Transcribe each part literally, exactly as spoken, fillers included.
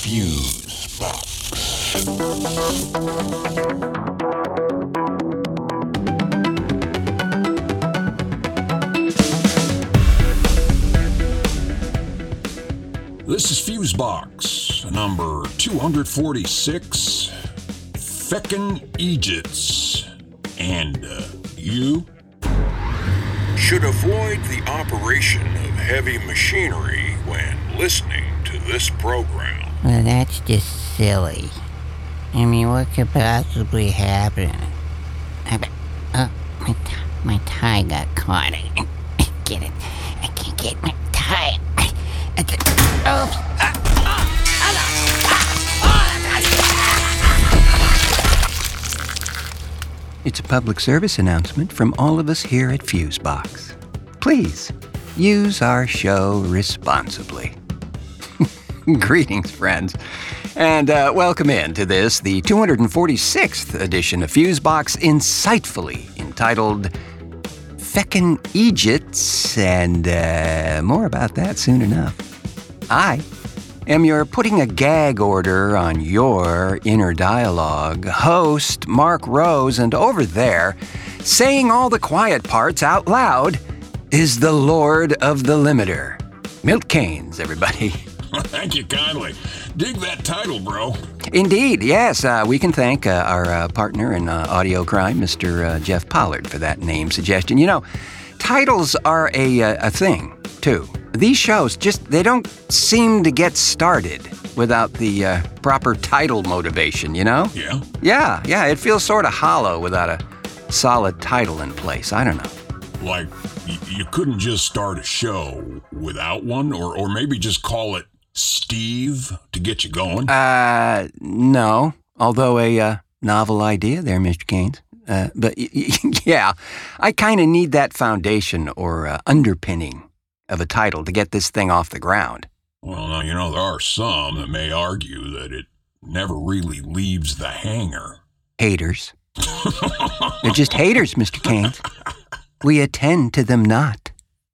Fuse Box. This is Fuse Box, number two forty-six, Feckin' Egypts. And uh, you should avoid the operation of heavy machinery when listening to this program. Well, that's just silly. I mean, what could possibly happen? I, oh, my, t- my tie got caught. I can't get it. I can't get my tie. I, I just, oops. Ah, ah, It's a public service announcement from all of us here at Fusebox. Please, use our show responsibly. Greetings, friends, and uh, welcome in to this, the two hundred forty-sixth edition of Fusebox, insightfully entitled Feckin' Egypts, and uh, more about that soon enough. I am your putting a gag order on your inner dialogue host, Mark Rose, and over there, saying all the quiet parts out loud, is the Lord of the Limiter. Milt Kanes, everybody. Thank you kindly. Dig that title, bro. Indeed, yes. Uh, we can thank uh, our uh, partner in uh, audio crime, Mister Uh, Jeff Pollard, for that name suggestion. You know, titles are a, a, a thing, too. These shows just, they don't seem to get started without the uh, proper title motivation, you know? Yeah? Yeah, yeah, it feels sort of hollow without a solid title in place. I don't know. Like, y- you couldn't just start a show without one? Or, or maybe just call it Steve to get you going? Uh, no. Although a uh, novel idea there, Mister Kanes. Uh, but y- y- yeah, I kind of need that foundation or uh, underpinning of a title to get this thing off the ground. Well, now, you know, there are some that may argue that it never really leaves the hangar. Haters. They're just haters, Mister Kanes. We attend to them not.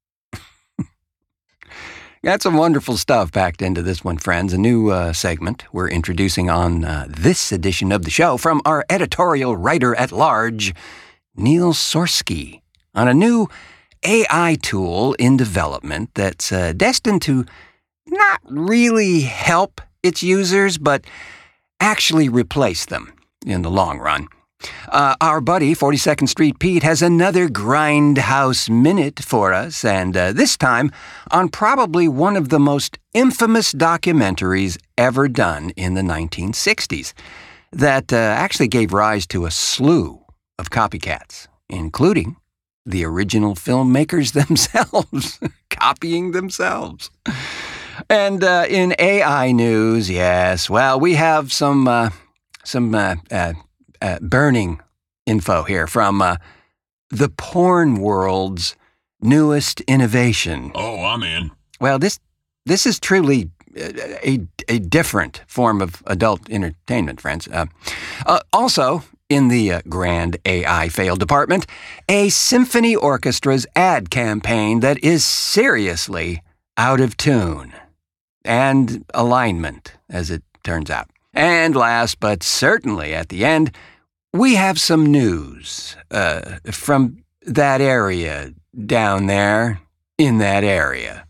Got some wonderful stuff packed into this one, friends. A new uh, segment we're introducing on uh, this edition of the show from our editorial writer-at-large, Neil Sorsky, on a new A I tool in development that's uh, destined to not really help its users, but actually replace them in the long run. Uh, our buddy, forty-second Street Pete, has another Grindhouse Minute for us, and uh, this time on probably one of the most infamous documentaries ever done in the nineteen sixties that uh, actually gave rise to a slew of copycats, including the original filmmakers themselves, copying themselves. And uh, in A I news, yes, well, we have some uh, some uh, uh, uh, burning info here from uh, the porn world's newest innovation. Oh, I'm in. Well, this this is truly a a different form of adult entertainment, friends. Uh, uh, also, in the uh, grand A I fail department, a symphony orchestra's ad campaign that is seriously out of tune. And alignment, as it turns out. And last, but certainly at the end, we have some news uh, from that area down there in that area.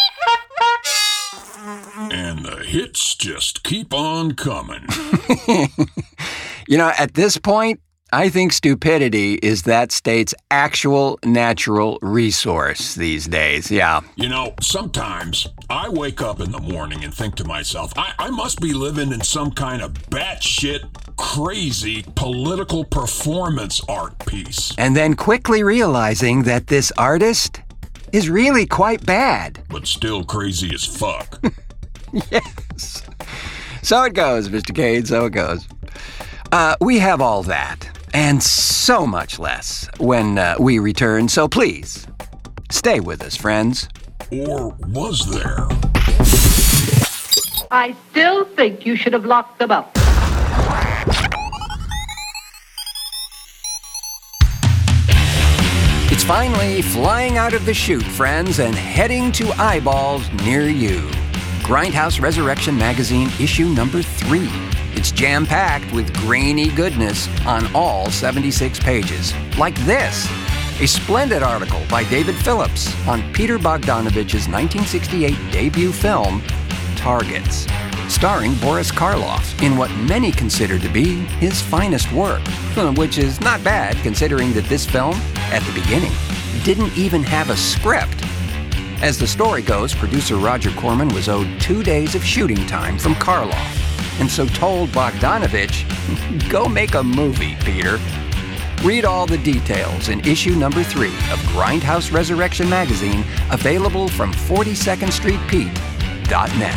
And the hits just keep on coming. You know, at this point, I think stupidity is that state's actual natural resource these days, yeah. You know, sometimes I wake up in the morning and think to myself, I, I must be living in some kind of batshit, crazy political performance art piece. And then quickly realizing that this artist is really quite bad. But still crazy as fuck. Yes. So it goes, Mister Cade, so it goes. Uh, we have all that, and so much less, when uh, we return, so please, stay with us, friends. Or was there? I still think you should have locked them up. It's finally flying out of the chute, friends, and heading to eyeballs near you. Grindhouse Resurrection Magazine, issue number three. It's jam-packed with grainy goodness on all seventy-six pages. Like this, a splendid article by David Phillips on Peter Bogdanovich's nineteen sixty-eight debut film, Targets, starring Boris Karloff in what many consider to be his finest work, which is not bad considering that this film, at the beginning, didn't even have a script. As the story goes, producer Roger Corman was owed two days of shooting time from Karloff, and so told Bogdanovich, go make a movie, Peter. Read all the details in issue number three of Grindhouse Resurrection Magazine, available from forty-second street pete dot net.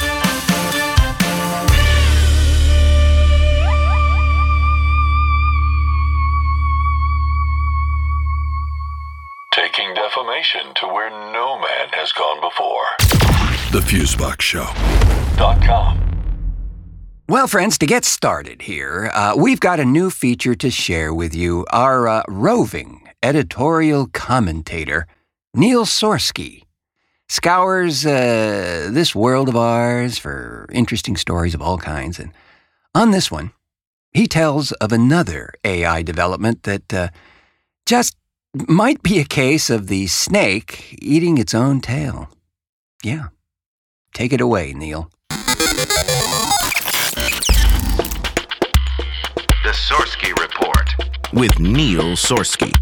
Taking defamation to where no man has gone before. The Fusebox Show. Dot com. Well, friends, to get started here, uh, we've got a new feature to share with you. Our uh, roving editorial commentator, Neil Sorsky, scours uh, this world of ours for interesting stories of all kinds. And on this one, he tells of another A I development that uh, just might be a case of the snake eating its own tail. Yeah. Take it away, Neil. The Sorsky Report with Neil Sorsky.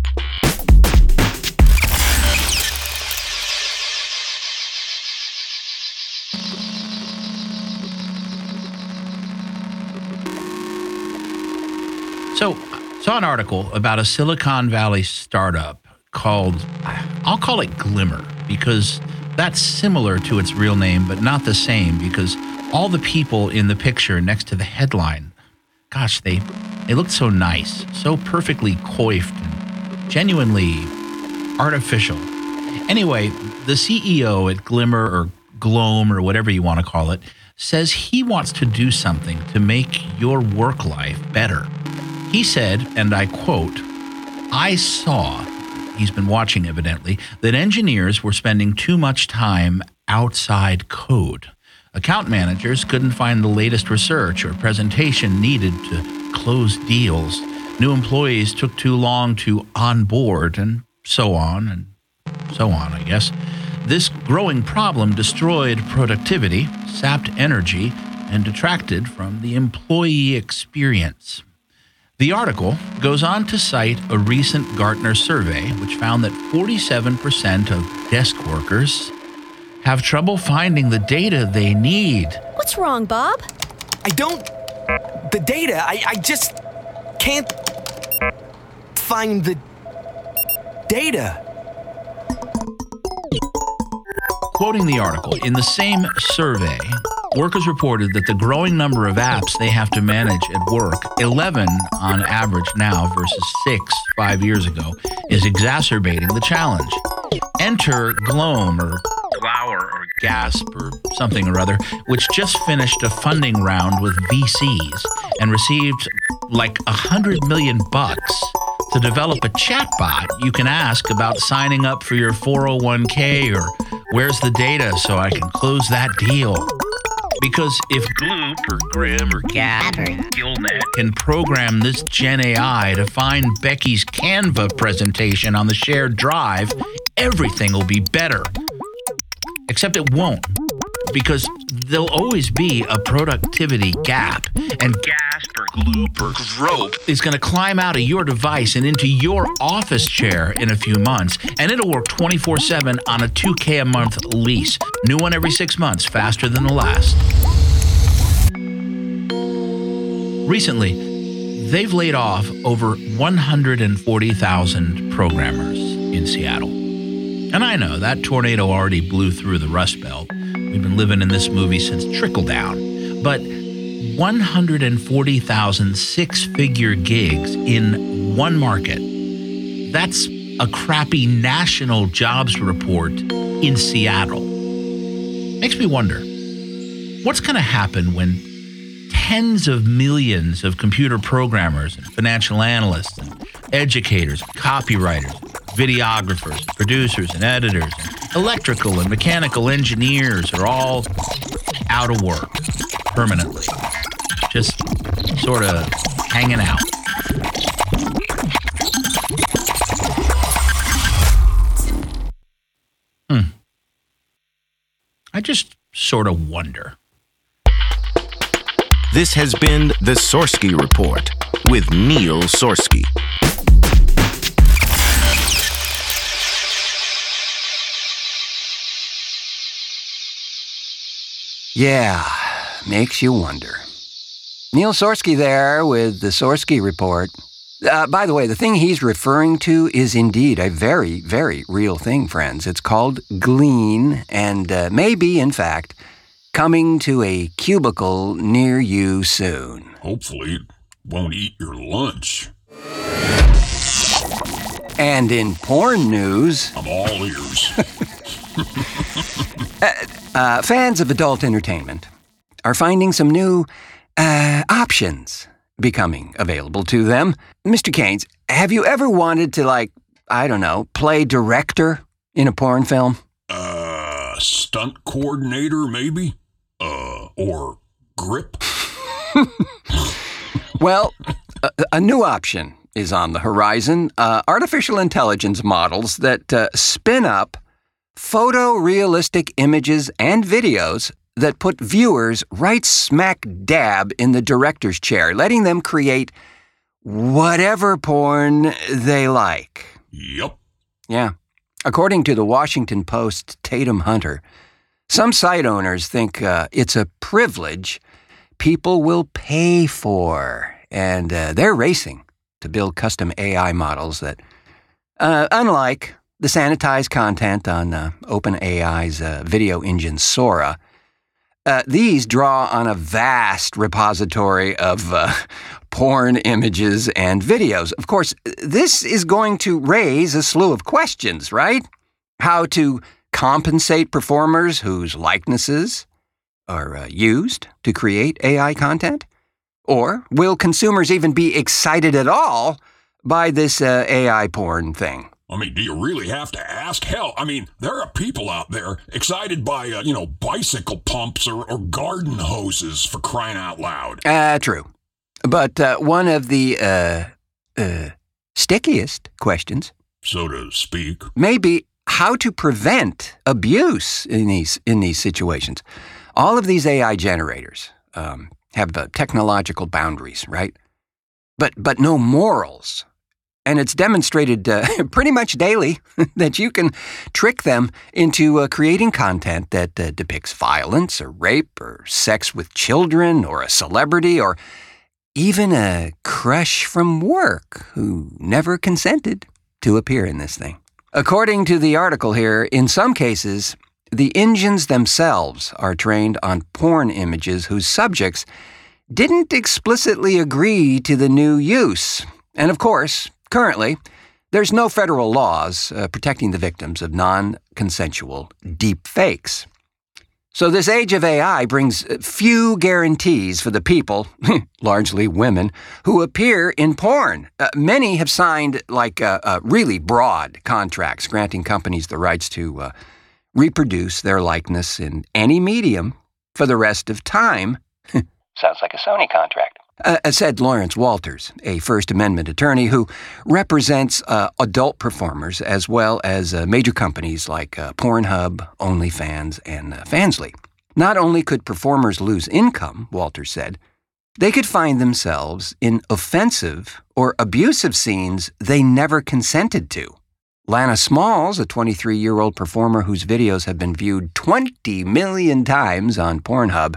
So, I saw an article about a Silicon Valley startup called, I'll call it Glimmer, because that's similar to its real name, but not the same, because all the people in the picture next to the headline, gosh, they they looked so nice, so perfectly coiffed and genuinely artificial. Anyway, the C E O at Glimmer, or Gloam, or whatever you want to call it, says he wants to do something to make your work life better. He said, and I quote, I saw, he's been watching evidently, that engineers were spending too much time outside code. Account managers couldn't find the latest research or presentation needed to close deals. New employees took too long to onboard, and so on and so on, I guess. This growing problem destroyed productivity, sapped energy, and detracted from the employee experience. The article goes on to cite a recent Gartner survey, which found that forty-seven percent of desk workers have trouble finding the data they need. What's wrong, Bob? I don't... The data, I, I just can't find the data. Quoting the article, in the same survey, workers reported that the growing number of apps they have to manage at work, eleven on average now versus six five years ago, is exacerbating the challenge. Enter Gloam, or Glower, or Gasp, or something or other, which just finished a funding round with V Cs and received like a hundred million bucks to develop a chatbot you can ask about signing up for your four oh one k, or where's the data so I can close that deal. Because if Gloop, or Grim, or Gap, or Gillnet can program this Gen A I to find Becky's Canva presentation on the shared drive, everything will be better. Except it won't, because there'll always be a productivity gap, and Gasp, or Gloop, or Grope is going to climb out of your device and into your office chair in a few months, and it'll work twenty-four seven on a two K a month lease. New one every six months, faster than the last. Recently, they've laid off over one hundred forty thousand programmers in Seattle. And I know that tornado already blew through the Rust Belt. We've been living in this movie since Trickle Down. But one hundred forty thousand six-figure gigs in one market, that's a crappy national jobs report in Seattle. Makes me wonder, what's going to happen when tens of millions of computer programmers and financial analysts and educators, copywriters, videographers, producers, and editors, and electrical and mechanical engineers are all out of work permanently. Just sort of hanging out. Hmm. I just sort of wonder. This has been the Sorsky Report with Neil Sorsky. Yeah, makes you wonder. Neil Sorsky there with the Sorsky Report. Uh, by the way, the thing he's referring to is indeed a very, very real thing, friends. It's called Glean, and uh, may be, in fact, coming to a cubicle near you soon. Hopefully it won't eat your lunch. And in porn news... I'm all ears. uh, uh, fans of adult entertainment are finding some new uh, options becoming available to them. Mister Keynes, have you ever wanted to, like, I don't know, play director in a porn film? Uh, stunt coordinator, maybe? Uh, or grip? Well, a, a new option is on the horizon. Uh, artificial intelligence models that uh, spin up photorealistic images and videos that put viewers right smack dab in the director's chair, letting them create whatever porn they like. Yep. Yeah. According to the Washington Post's Tatum Hunter, some site owners think uh, it's a privilege people will pay for, and uh, they're racing to build custom A I models that, uh, unlike the sanitized content on uh, OpenAI's uh, video engine Sora, Uh, these draw on a vast repository of uh, porn images and videos. Of course, this is going to raise a slew of questions, right? How to compensate performers whose likenesses are uh, used to create A I content? Or will consumers even be excited at all by this uh, A I porn thing? I mean, do you really have to ask? Hell, I mean, there are people out there excited by, uh, you know, bicycle pumps or, or garden hoses, for crying out loud. Uh, true. But uh, one of the, uh, uh, stickiest questions, so to speak, may be how to prevent abuse in these, in these situations. All of these A I generators um, have uh, technological boundaries, right? But, but no morals. And it's demonstrated uh, pretty much daily that you can trick them into uh, creating content that uh, depicts violence or rape or sex with children or a celebrity or even a crush from work who never consented to appear in this thing. According to the article here, in some cases, the engines themselves are trained on porn images whose subjects didn't explicitly agree to the new use. And of course, currently, there's no federal laws uh, protecting the victims of non-consensual deep fakes. So this age of A I brings few guarantees for the people, largely women, who appear in porn. Uh, many have signed like uh, uh, really broad contracts granting companies the rights to uh, reproduce their likeness in any medium for the rest of time. Sounds like a Sony contract. Uh, said Lawrence Walters, a First Amendment attorney who represents uh, adult performers as well as uh, major companies like uh, Pornhub, OnlyFans, and uh, Fansly. Not only could performers lose income, Walters said, they could find themselves in offensive or abusive scenes they never consented to. Lana Smalls, a twenty-three-year-old performer whose videos have been viewed twenty million times on Pornhub,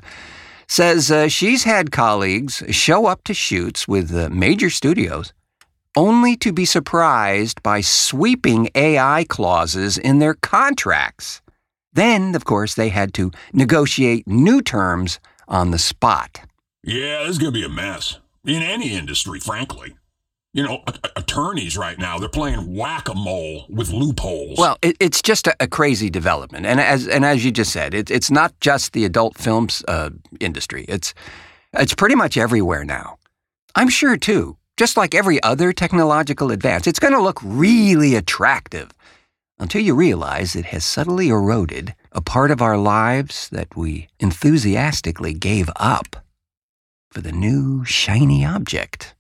says uh, she's had colleagues show up to shoots with uh, major studios only to be surprised by sweeping A I clauses in their contracts. Then, of course, they had to negotiate new terms on the spot. Yeah, this is going to be a mess. In any industry, frankly. You know, a- a- attorneys right now, they're playing whack-a-mole with loopholes. Well, it, it's just a, a crazy development. And as and as you just said, it, it's not just the adult films uh, industry. It's it's pretty much everywhere now. I'm sure, too, just like every other technological advance, it's going to look really attractive until you realize it has subtly eroded a part of our lives that we enthusiastically gave up for the new shiny object.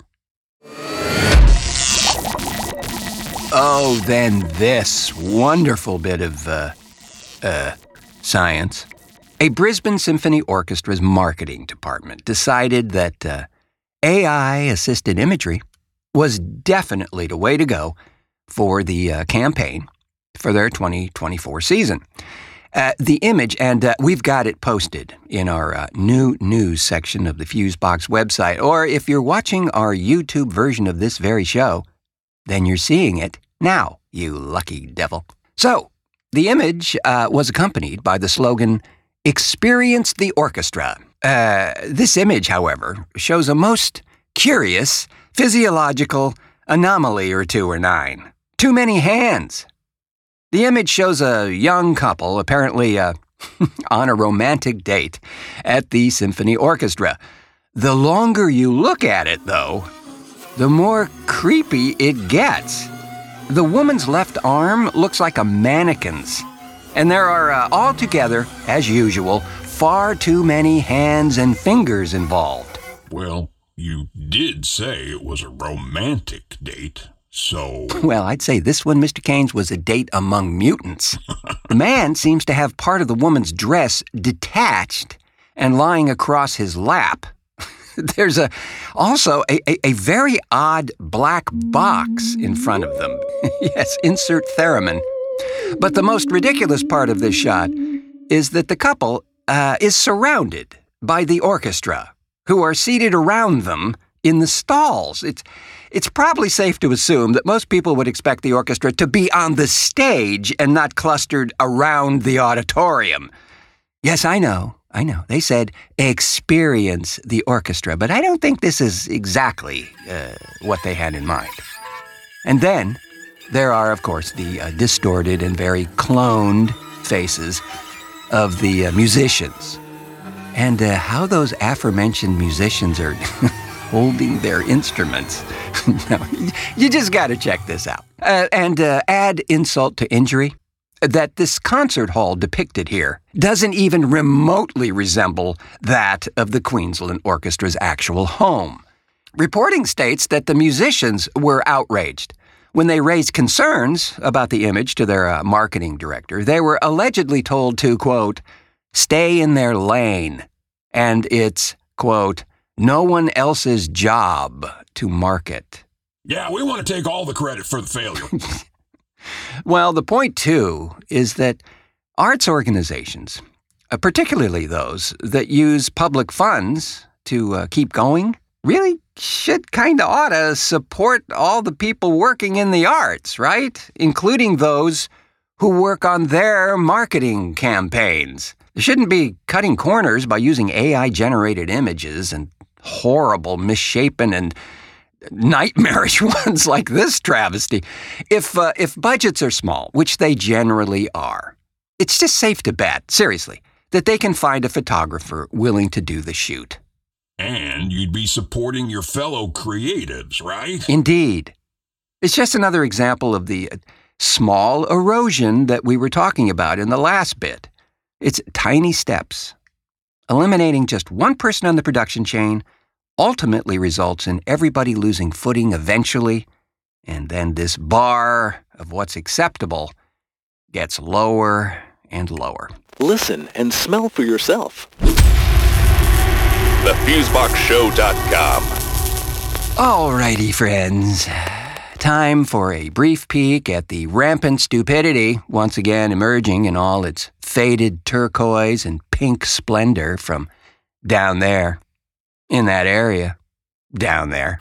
Oh, then this wonderful bit of, uh, uh, science. A Brisbane Symphony Orchestra's marketing department decided that uh, A I-assisted imagery was definitely the way to go for the uh, campaign for their twenty twenty-four season. Uh, the image, and uh, we've got it posted in our uh, new news section of the Fusebox website, or if you're watching our YouTube version of this very show, then you're seeing it now, you lucky devil. So, the image uh, was accompanied by the slogan, "Experience the Orchestra." Uh, this image, however, shows a most curious physiological anomaly or two or nine. Too many hands. The image shows a young couple, apparently uh, on a romantic date at the symphony orchestra. The longer you look at it, though, the more creepy it gets. The woman's left arm looks like a mannequin's, and there are uh, altogether, as usual, far too many hands and fingers involved. Well, you did say it was a romantic date, so... Well, I'd say this one, Mister Keynes, was a date among mutants. The man seems to have part of the woman's dress detached and lying across his lap. There's a also a, a, a very odd black box in front of them. Yes, insert theremin. But the most ridiculous part of this shot is that the couple uh, is surrounded by the orchestra, who are seated around them in the stalls. It's, it's probably safe to assume that most people would expect the orchestra to be on the stage and not clustered around the auditorium. Yes, I know, I know. They said experience the orchestra, but I don't think this is exactly uh, what they had in mind. And then there are, of course, the uh, distorted and very cloned faces of the uh, musicians. And uh, how those aforementioned musicians are holding their instruments. No, you just got to check this out. Uh, and uh, add insult to injury, that this concert hall depicted here doesn't even remotely resemble that of the Queensland Orchestra's actual home. Reporting states that the musicians were outraged. When they raised concerns about the image to their uh, marketing director, they were allegedly told to, quote, stay in their lane, and it's, quote, no one else's job to market. Yeah, we want to take all the credit for the failure. Well, the point, too, is that arts organizations, uh, particularly those that use public funds to uh, keep going, really should kind of ought to support all the people working in the arts, right? Including those who work on their marketing campaigns. They shouldn't be cutting corners by using A I-generated images and horrible, misshapen, and nightmarish ones like this travesty. If, uh, if budgets are small, which they generally are, it's just safe to bet, seriously, that they can find a photographer willing to do the shoot. And you'd be supporting your fellow creatives, right? Indeed. It's just another example of the small erosion that we were talking about in the last bit. It's tiny steps. Eliminating just one person on the production chain ultimately results in everybody losing footing eventually, and then this bar of what's acceptable gets lower and lower. Listen and smell for yourself. the fusebox show dot com. Alrighty, friends. Time for a brief peek at the rampant stupidity once again emerging in all its faded turquoise and pink splendor from down there, in that area, down there.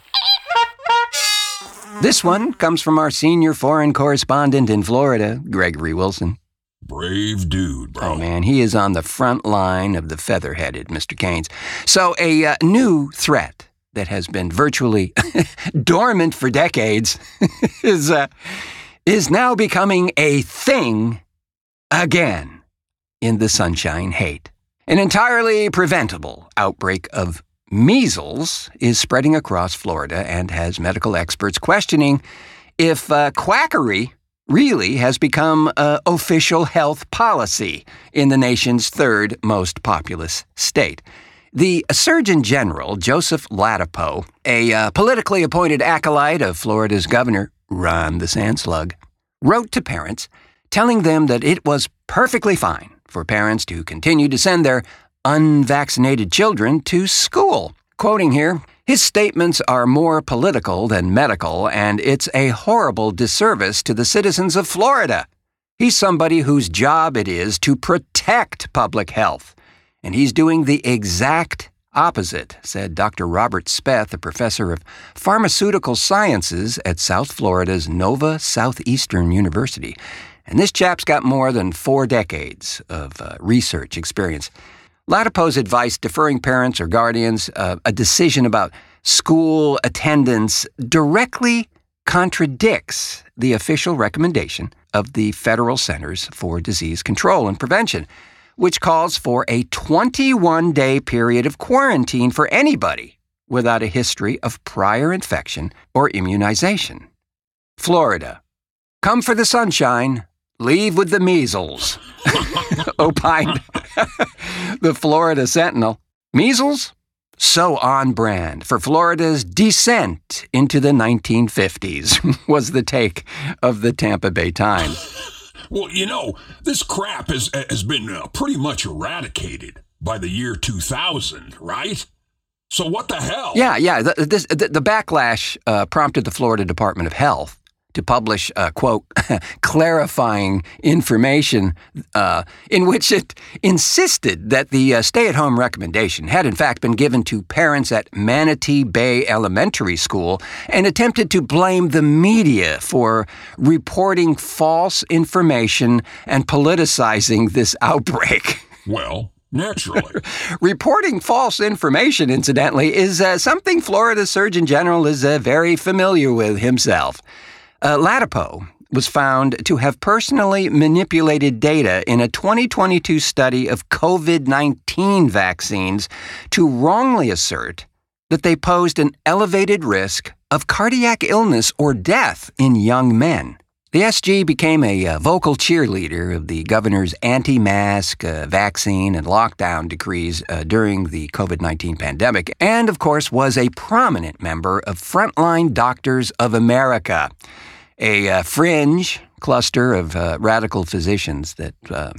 This one comes from our senior foreign correspondent in Florida, Gregory Wilson. Brave dude, bro. Oh, man, he is on the front line of the feather-headed, Mister Keynes. So a uh, new threat that has been virtually dormant for decades is, uh, is now becoming a thing again in the Sunshine Hate. An entirely preventable outbreak of measles is spreading across Florida and has medical experts questioning if uh, quackery really has become uh, official health policy in the nation's third most populous state. The Surgeon General, Joseph Ladapo, a uh, politically appointed acolyte of Florida's Governor, Ron the Sandslug, wrote to parents telling them that it was perfectly fine for parents to continue to send their unvaccinated children to school. Quoting here, his statements are more political than medical, and it's a horrible disservice to the citizens of Florida. He's somebody whose job it is to protect public health, and he's doing the exact opposite, said Doctor Robert Speth, a professor of pharmaceutical sciences at South Florida's Nova Southeastern University. And this chap's got more than four decades of uh, research experience. Ladapo's advice deferring parents or guardians uh, a decision about school attendance directly contradicts the official recommendation of the Federal Centers for Disease Control and Prevention, which calls for a twenty-one day period of quarantine for anybody without a history of prior infection or immunization. Florida, come for the sunshine, leave with the measles, opined the Florida Sentinel. Measles? So on brand for Florida's descent into the nineteen fifties, was the take of the Tampa Bay Times. Well, you know, this crap has, has been uh, pretty much eradicated by the year two thousand, right? So what the hell? Yeah, yeah. The, this, the, the backlash uh, prompted the Florida Department of Health to publish, uh, quote, clarifying information uh, in which it insisted that the uh, stay-at-home recommendation had in fact been given to parents at Manatee Bay Elementary School and attempted to blame the media for reporting false information and politicizing this outbreak. Well, naturally. Reporting false information, incidentally, is uh, something Florida's Surgeon General is uh, very familiar with himself. Uh, Ladapo was found to have personally manipulated data in a twenty twenty-two study of covid nineteen vaccines to wrongly assert that they posed an elevated risk of cardiac illness or death in young men. The S G became a uh, vocal cheerleader of the governor's anti-mask, uh, vaccine, and lockdown decrees uh, during the covid nineteen pandemic, and, of course, was a prominent member of Frontline Doctors of America, a uh, fringe cluster of uh, radical physicians that uh,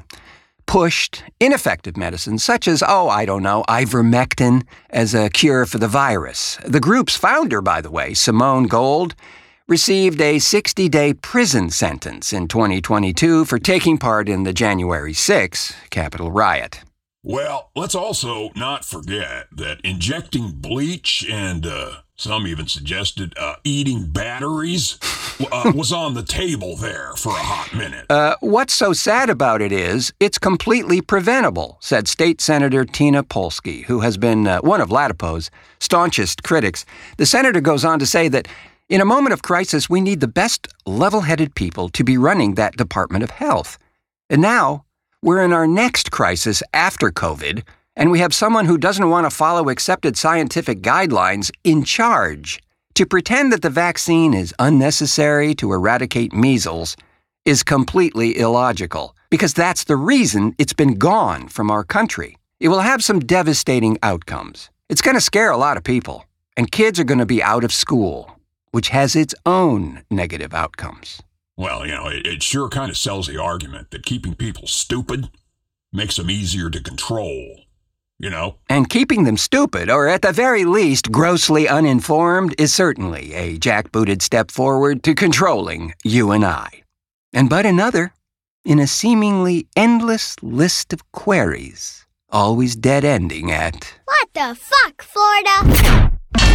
pushed ineffective medicines such as, oh, I don't know, ivermectin as a cure for the virus. The group's founder, by the way, Simone Gold, received a sixty day prison sentence in twenty twenty-two for taking part in the January sixth Capitol riot. Well, let's also not forget that injecting bleach and, uh, some even suggested, uh, eating batteries uh, was on the table there for a hot minute. Uh, what's so sad about it is it's completely preventable, said State Senator Tina Polsky, who has been uh, one of Ladapo's staunchest critics. The senator goes on to say that in a moment of crisis, we need the best level-headed people to be running that Department of Health. And now, we're in our next crisis after COVID, and we have someone who doesn't want to follow accepted scientific guidelines in charge. To pretend that the vaccine is unnecessary to eradicate measles is completely illogical, because that's the reason it's been gone from our country. It will have some devastating outcomes. It's going to scare a lot of people, and kids are going to be out of school, which has its own negative outcomes. Well, you know, it, it sure kind of sells the argument that keeping people stupid makes them easier to control, you know? And keeping them stupid, or at the very least grossly uninformed, is certainly a jackbooted step forward to controlling you and I. And but another, in a seemingly endless list of queries, always dead-ending at... What the fuck, Florida?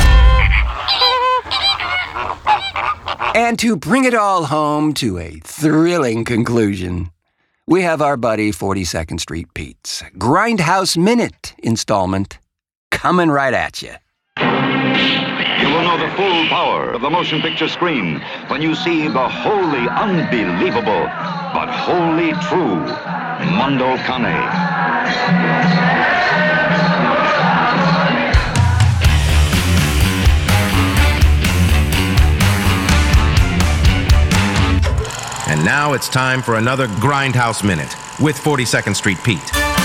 And to bring it all home to a thrilling conclusion, we have our buddy forty-second Street Pete's Grindhouse Minute installment coming right at you. You will know the full power of the motion picture screen when you see the wholly unbelievable but wholly true Mondo Cane. And now it's time for another Grindhouse Minute with forty-second Street Pete.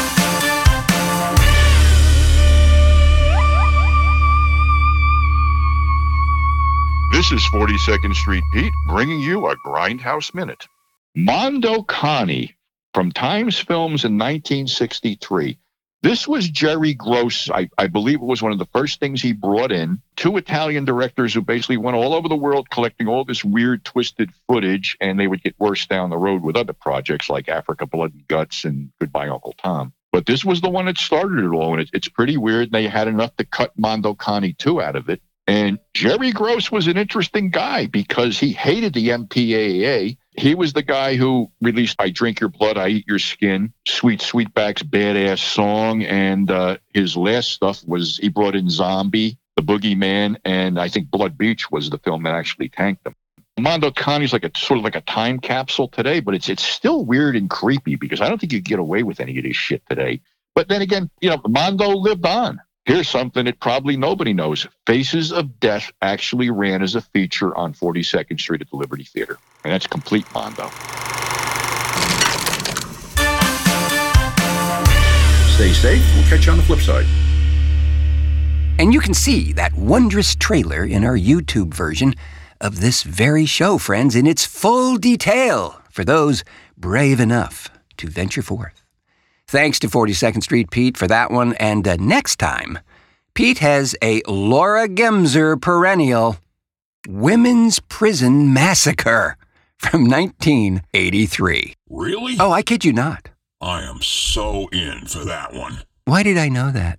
This is forty-second Street Pete bringing you a Grindhouse Minute. Mondo Cane from Times Films in nineteen sixty-three. This was Jerry Gross. I, I believe it was one of the first things he brought in. Two Italian directors who basically went all over the world collecting all this weird, twisted footage, and they would get worse down the road with other projects like Africa, Blood and Guts and Goodbye, Uncle Tom. But this was the one that started it all, and it, it's pretty weird. They had enough to cut Mondo Cane two out of it. And Jerry Gross was an interesting guy because he hated the M P A A. He was the guy who released I Drink Your Blood, I Eat Your Skin, Sweet Sweetback's Badass Song, and uh, his last stuff was he brought in Zombie, The Boogeyman, and I think Blood Beach was the film that actually tanked him. Mondo Cane is like a sort of like a time capsule today, but it's it's still weird and creepy because I don't think you could get away with any of this shit today. But then again, you know, Mondo lived on. Here's something that probably nobody knows. Faces of Death actually ran as a feature on forty-second Street at the Liberty Theater. And that's complete Mondo. Stay safe. We'll catch you on the flip side. And you can see that wondrous trailer in our YouTube version of this very show, friends, in its full detail for those brave enough to venture forth. Thanks to forty-second Street Pete for that one, and uh, next time, Pete has a Laura Gemser perennial, Women's Prison Massacre from nineteen eighty-three. Really? Oh, I kid you not. I am so in for that one. Why did I know that?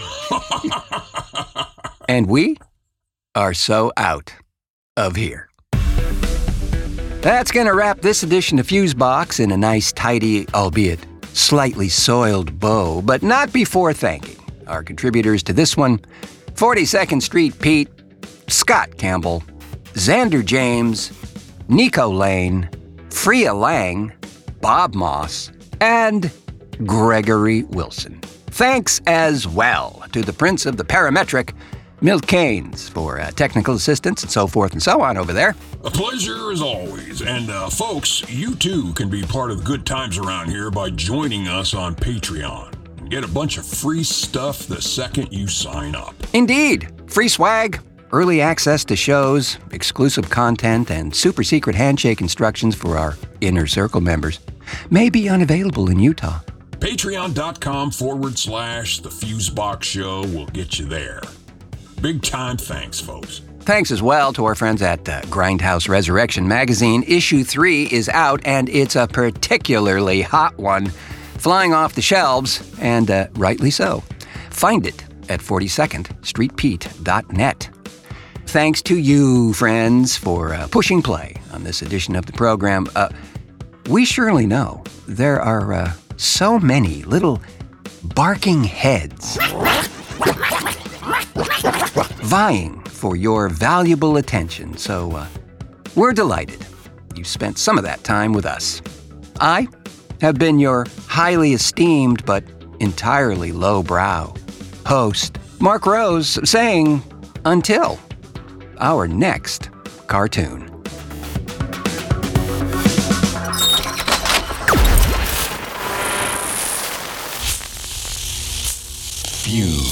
And we are so out of here. That's going to wrap this edition of Fusebox in a nice, tidy, albeit slightly soiled bow, but not before thanking our contributors to this one, forty-second Street Pete, Scott Campbell, Xander James, Nico Lane, Freya Lang, Bob Moss, and Gregory Wilson. Thanks as well to the Prince of the Parametric, Milt Keynes, for uh, technical assistance and so forth and so on over there. A pleasure as always. And uh, folks, you too can be part of the good times around here by joining us on Patreon. And get a bunch of free stuff the second you sign up. Indeed. Free swag, early access to shows, exclusive content, and super secret handshake instructions for our Inner Circle members may be unavailable in Utah. Patreon.com forward slash The Fusebox Show will get you there. Big time thanks, folks. Thanks as well to our friends at uh, Grindhouse Resurrection Magazine. Issue three is out, and it's a particularly hot one, flying off the shelves, and uh, rightly so. Find it at forty-second street pete dot net. Thanks to you, friends, for uh, pushing play on this edition of the program. Uh, we surely know there are uh, so many little barking heads vying for your valuable attention, so uh, we're delighted you spent some of that time with us. I have been your highly esteemed but entirely lowbrow host, Mark Rose, saying until our next cartoon. Fuse.